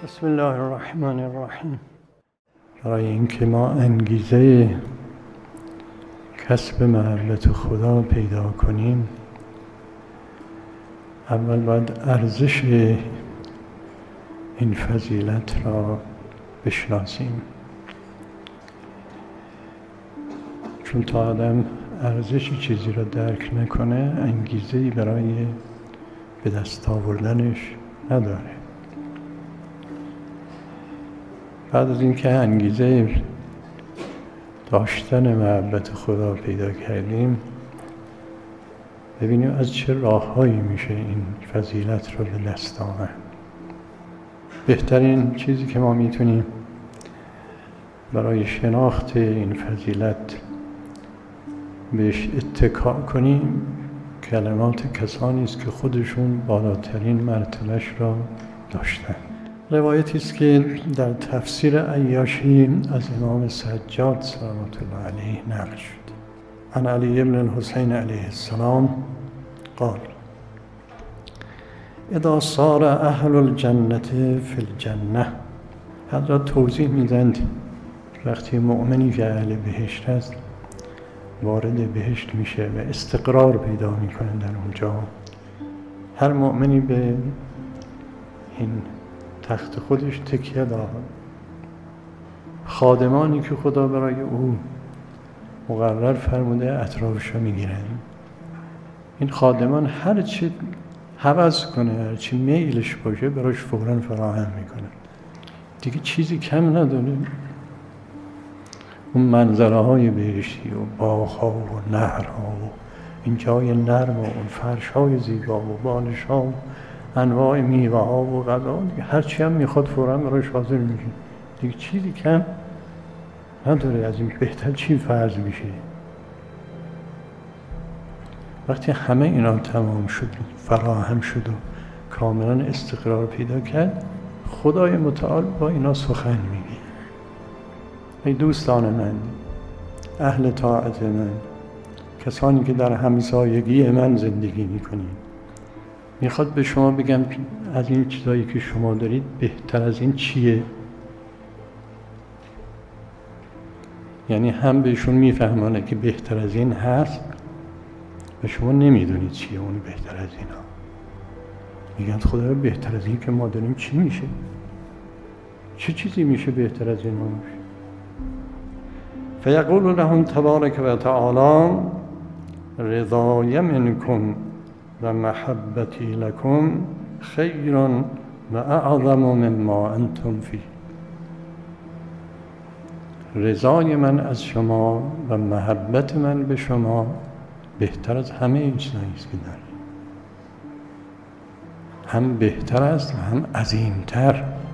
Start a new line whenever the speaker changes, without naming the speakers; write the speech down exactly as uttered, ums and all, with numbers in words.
بسم الله الرحمن الرحیم. برای اینکه ما انگیزه کسب محبت خدا پیدا کنیم، اول باید ارزش این فضیلت را بشناسیم، چون تا آدم ارزش چیزی را درک نکنه انگیزه‌ای برای به دست آوردنش نداره. بعد از اینکه انگیزه داشتن محبت خدا پیدا کردیم، ببینیم از چه راههایی میشه این فضیلت رو به دست آورد. بهترین چیزی که ما میتونیم برای شناخت این فضیلت بهش اتکا کنیم کلمات کسانی است که خودشون بالاترین مرتبهش را داشتن. روایتی است که در تفسیر عیاشی از امام سجاد صلوات الله علیه نقل شد. عن علی بن الحسین علیه السلام قال: اذا صار اهل الجنة فی الجنة. حضرت توضیح میدند وقتی مؤمنی که اهل بهشت است وارد بهشت میشه و استقرار پیدا میکنه در اونجا، هر مؤمنی به این تخت خودش تکیه دارد. خادمانی که خدا برای او مقرر فرموده اطرافش رو میگیرن. این خادمان هر چی هوس کنه، هر چی میلش باشه براش فوراً فراهم میکنه، دیگه چیزی کم نداره. اون منظره های بهشتی و باغ‌ها و نهرها و این جای نرم و اون فرش‌های زیبا و بالش‌ها و انواع میوه‌ها و غذا، هر چی هم میخواد فوراً براش حاضر میشه، دیگه چیزی کم نداره. از این بهتر چی فرض میشه؟ وقتی همه اینا تمام شد، فراهم شد و کاملا استقرار پیدا کرد، خدای متعال با اینا سخن میگه: ای دوستان من، اهل طاعت من، کسانی که در همسایگی من زندگی میکنید، میخواد به شما بگم از این چیزایی که شما دارید بهتر از این چیه؟ یعنی هم بهشون میفهمانه که بهتر از این هست و شما نمیدونید چیه اون بهتر از اینا. میگن خدا بهتر از این که ما داریم چی میشه؟ چه چیزی میشه بهتر از این ما میشه؟ فیقول لهم تبارک و تعالی: رضای منکم و محبتی لکم خیر و اعظم مما انتم فی. رضای من از شما و محبت من به شما بهتر از همه این چیزایی است که دارید. هم بهتر است و هم عظیمتر.